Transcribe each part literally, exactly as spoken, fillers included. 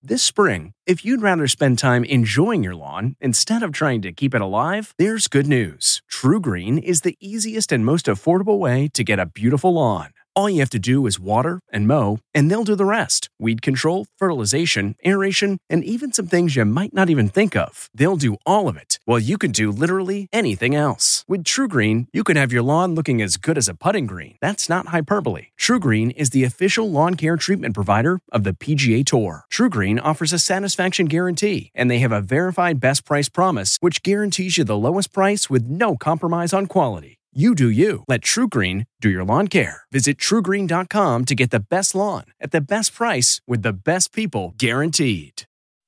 This spring, if you'd rather spend time enjoying your lawn instead of trying to keep it alive, there's good news. TruGreen is the easiest and most affordable way to get a beautiful lawn. All you have to do is water and mow, and they'll do the rest. Weed control, fertilization, aeration, and even some things you might not even think of. They'll do all of it, while you can do literally anything else. With TruGreen, you can have your lawn looking as good as a putting green. That's not hyperbole. TruGreen is the official lawn care treatment provider of the P G A Tour. TruGreen offers a satisfaction guarantee, and they have a verified best price promise, which guarantees you the lowest price with no compromise on quality. You do you. Let TruGreen do your lawn care. Visit True Green dot com to get the best lawn at the best price with the best people guaranteed.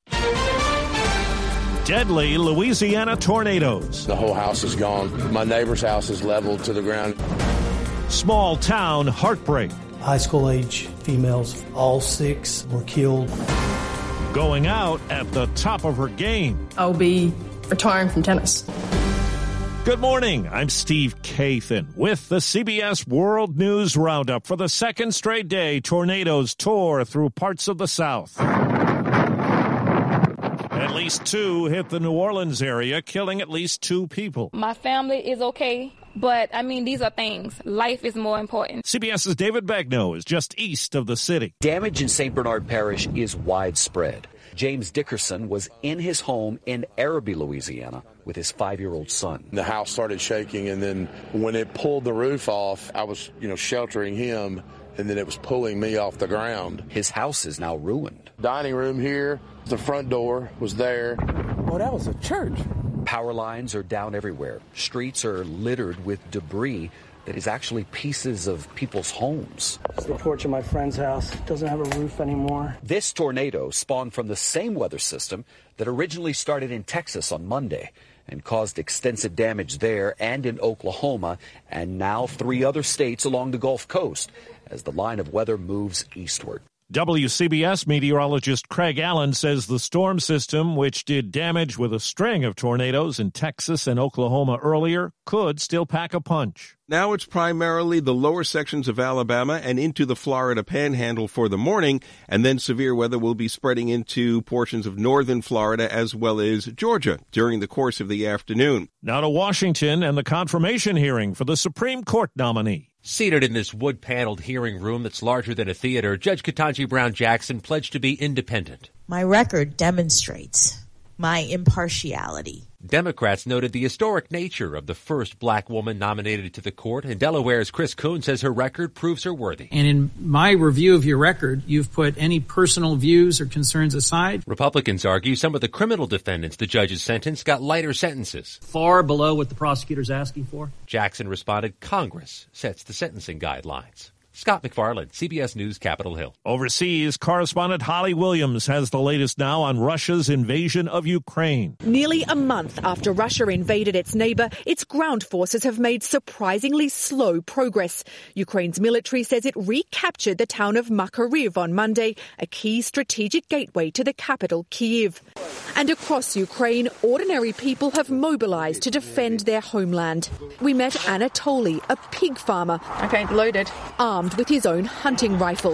Deadly Louisiana tornadoes. The whole house is gone. My neighbor's house is leveled to the ground. Small town heartbreak. High school age females, all six were killed. Going out at the top of her game. I'll be retiring from tennis. Good morning. I'm Steve Kathan with the C B S World News Roundup. For the second straight day, tornadoes tore through parts of the South. At least two hit the New Orleans area, killing at least two people. My family is okay, but, I mean, these are things. Life is more important. CBS's David Begnaud is just east of the city. Damage in Saint Bernard Parish is widespread. James Dickerson was in his home in Araby, Louisiana, with his five-year-old son. The house started shaking, and then when it pulled the roof off, I was, you know, sheltering him, and then it was pulling me off the ground. His house is now ruined. Dining room here, the front door was there. Oh, that was a church. Power lines are down everywhere. Streets are littered with debris that is actually pieces of people's homes. It's the porch of my friend's house. It doesn't have a roof anymore. This tornado spawned from the same weather system that originally started in Texas on Monday and caused extensive damage there and in Oklahoma, and now three other states along the Gulf Coast as the line of weather moves eastward. W C B S meteorologist Craig Allen says the storm system, which did damage with a string of tornadoes in Texas and Oklahoma earlier, could still pack a punch. Now it's primarily the lower sections of Alabama and into the Florida Panhandle for the morning, and then severe weather will be spreading into portions of northern Florida as well as Georgia during the course of the afternoon. Now to Washington and the confirmation hearing for the Supreme Court nominee. Seated in this wood-paneled hearing room that's larger than a theater, Judge Ketanji Brown Jackson pledged to be independent. My record demonstrates my impartiality. Democrats noted the historic nature of the first black woman nominated to the court, and Delaware's Chris Coon says her record proves her worthy. And in my review of your record, you've put any personal views or concerns aside. Republicans argue some of the criminal defendants the judges sentenced got lighter sentences. Far below what the prosecutor's asking for. Jackson responded, Congress sets the sentencing guidelines. Scott McFarland, C B S News, Capitol Hill. Overseas, correspondent Holly Williams has the latest now on Russia's invasion of Ukraine. Nearly a month after Russia invaded its neighbor, its ground forces have made surprisingly slow progress. Ukraine's military says it recaptured the town of Makariv on Monday, a key strategic gateway to the capital, Kyiv. And across Ukraine, ordinary people have mobilized to defend their homeland. We met Anatoly, a pig farmer. Okay, loaded. Armed with his own hunting rifle.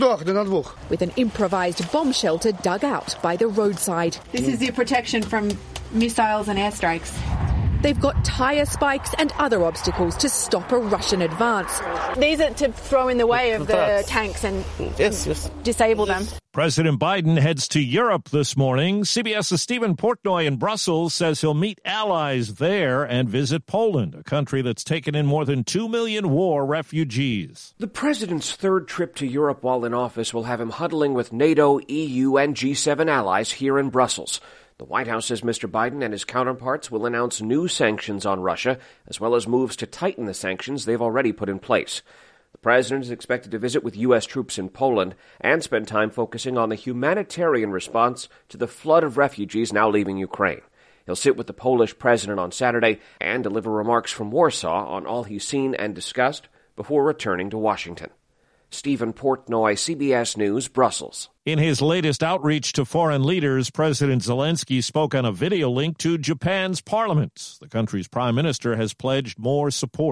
With an improvised bomb shelter dug out by the roadside. This is your protection from missiles and airstrikes. They've got tyre spikes and other obstacles to stop a Russian advance. These are to throw in the way of the tanks and yes, yes. disable them. President Biden heads to Europe this morning. CBS's Stephen Portnoy in Brussels says he'll meet allies there and visit Poland, a country that's taken in more than two million war refugees. The president's third trip to Europe while in office will have him huddling with NATO, E U, and G seven allies here in Brussels. The White House says Mister Biden and his counterparts will announce new sanctions on Russia, as well as moves to tighten the sanctions they've already put in place. The president is expected to visit with U S troops in Poland and spend time focusing on the humanitarian response to the flood of refugees now leaving Ukraine. He'll sit with the Polish president on Saturday and deliver remarks from Warsaw on all he's seen and discussed before returning to Washington. Stephen Portnoy, C B S News, Brussels. In his latest outreach to foreign leaders, President Zelensky spoke on a video link to Japan's parliament. The country's prime minister has pledged more support.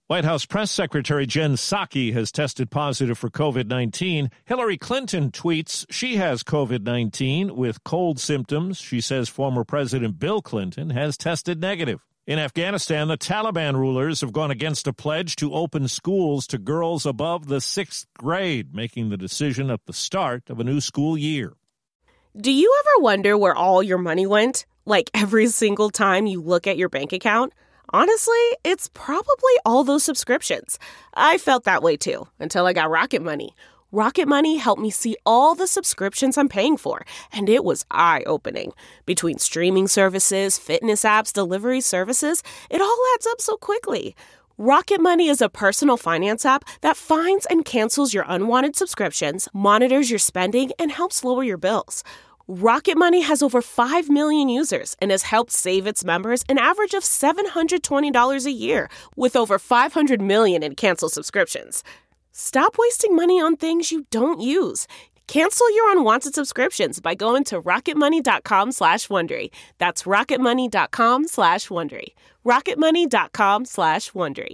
White House Press Secretary Jen Psaki has tested positive for covid nineteen. Hillary Clinton tweets she has covid nineteen with cold symptoms. She says former President Bill Clinton has tested negative. In Afghanistan, the Taliban rulers have gone against a pledge to open schools to girls above the sixth grade, making the decision at the start of a new school year. Do you ever wonder where all your money went? Like every single time you look at your bank account? Honestly, it's probably all those subscriptions. I felt that way too, until I got Rocket Money. Rocket Money helped me see all the subscriptions I'm paying for, and it was eye-opening. Between streaming services, fitness apps, delivery services, it all adds up so quickly. Rocket Money is a personal finance app that finds and cancels your unwanted subscriptions, monitors your spending, and helps lower your bills. Rocket Money has over five million users and has helped save its members an average of seven hundred twenty dollars a year, with over five hundred million in canceled subscriptions. Stop wasting money on things you don't use. Cancel your unwanted subscriptions by going to rocketmoney.com slash Wondery. That's rocketmoney.com slash Wondery. rocketmoney.com slash Wondery.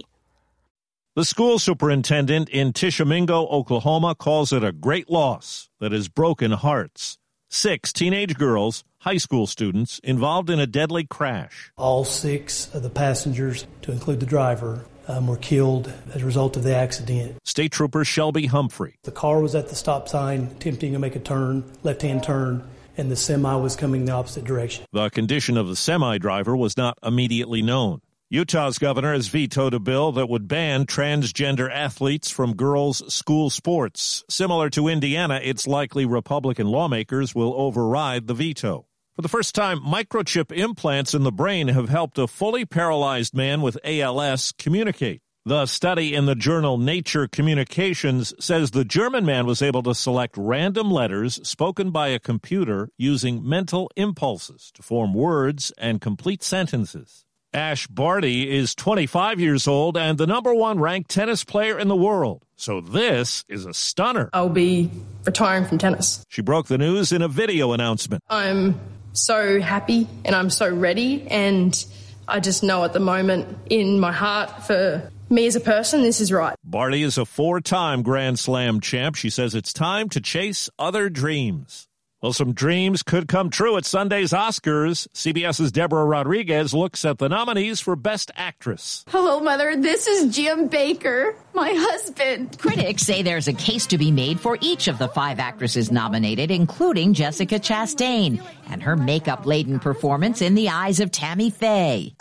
The school superintendent in Tishomingo, Oklahoma, calls it a great loss that has broken hearts. Six teenage girls, high school students, involved in a deadly crash. All six of the passengers, to include the driver, um, were killed as a result of the accident. State Trooper Shelby Humphrey. The car was at the stop sign, attempting to make a turn, left-hand turn, and the semi was coming the opposite direction. The condition of the semi-driver was not immediately known. Utah's governor has vetoed a bill that would ban transgender athletes from girls' school sports. Similar to Indiana, it's likely Republican lawmakers will override the veto. For the first time, microchip implants in the brain have helped a fully paralyzed man with A L S communicate. The study in the journal Nature Communications says the German man was able to select random letters spoken by a computer using mental impulses to form words and complete sentences. Ash Barty is twenty-five years old and the number one ranked tennis player in the world. So this is a stunner. I'll be retiring from tennis. She broke the news in a video announcement. I'm so happy and I'm so ready, and I just know at the moment in my heart for me as a person, this is right. Barty is a four-time Grand Slam champ. She says it's time to chase other dreams. Well, some dreams could come true at Sunday's Oscars. CBS's Deborah Rodriguez looks at the nominees for Best Actress. Hello, Mother. This is Jim Baker, my husband. Critics say there's a case to be made for each of the five actresses nominated, including Jessica Chastain and her makeup-laden performance in The Eyes of Tammy Faye.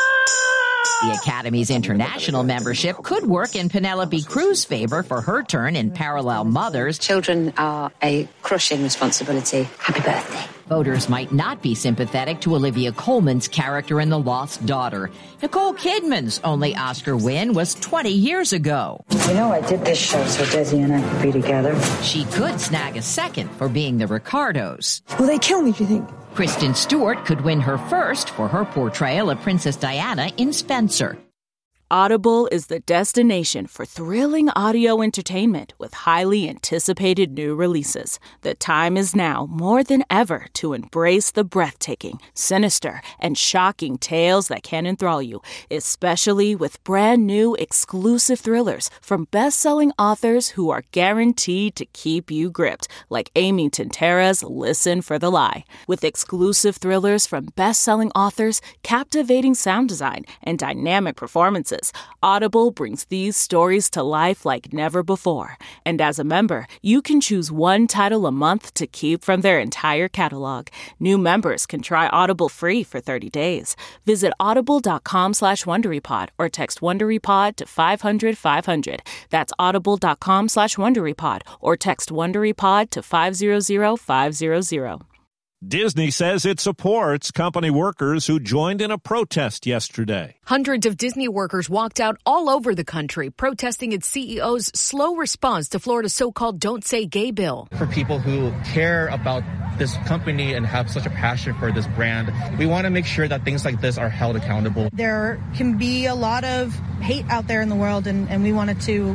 The Academy's international membership could work in Penelope Cruz's favor for her turn in Parallel Mothers. Children are a crushing responsibility. Happy birthday. Voters might not be sympathetic to Olivia Colman's character in The Lost Daughter. Nicole Kidman's only Oscar win was twenty years ago. You know, I did this show so Desi and I could be together. She could snag a second for being the Ricardos. Will they kill me, do you think? Kristen Stewart could win her first for her portrayal of Princess Diana in Spencer. Audible is the destination for thrilling audio entertainment with highly anticipated new releases. The time is now more than ever to embrace the breathtaking, sinister, and shocking tales that can enthrall you, especially with brand new exclusive thrillers from best-selling authors who are guaranteed to keep you gripped, like Amy Tintera's Listen for the Lie. With exclusive thrillers from best-selling authors, captivating sound design, and dynamic performances, Audible brings these stories to life like never before. And as a member, you can choose one title a month to keep from their entire catalog. New members can try Audible free for thirty days. Visit audible.com slash WonderyPod or text WonderyPod to five hundred five hundred. That's audible.com slash WonderyPod or text WonderyPod to five hundred five hundred. Disney says it supports company workers who joined in a protest yesterday. Hundreds of Disney workers walked out all over the country protesting its C E O's slow response to Florida's so-called Don't Say Gay bill. For people who care about this company and have such a passion for this brand, we want to make sure that things like this are held accountable. There can be a lot of hate out there in the world, and, and we wanted to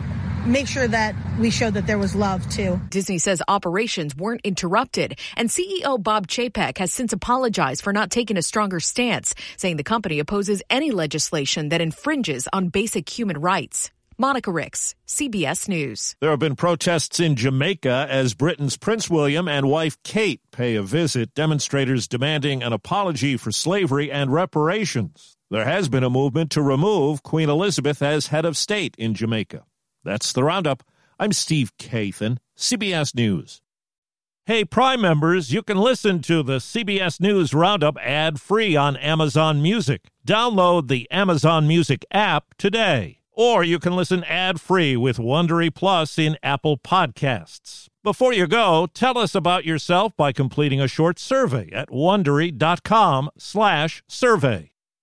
make sure that we showed that there was love, too. Disney says operations weren't interrupted, and C E O Bob Chapek has since apologized for not taking a stronger stance, saying the company opposes any legislation that infringes on basic human rights. Monica Ricks, C B S News. There have been protests in Jamaica as Britain's Prince William and wife Kate pay a visit, demonstrators demanding an apology for slavery and reparations. There has been a movement to remove Queen Elizabeth as head of state in Jamaica. That's the Roundup. I'm Steve Kathan, C B S News. Hey, Prime members, you can listen to the C B S News Roundup ad-free on Amazon Music. Download the Amazon Music app today. Or you can listen ad-free with Wondery Plus in Apple Podcasts. Before you go, tell us about yourself by completing a short survey at Wondery dot com slash survey.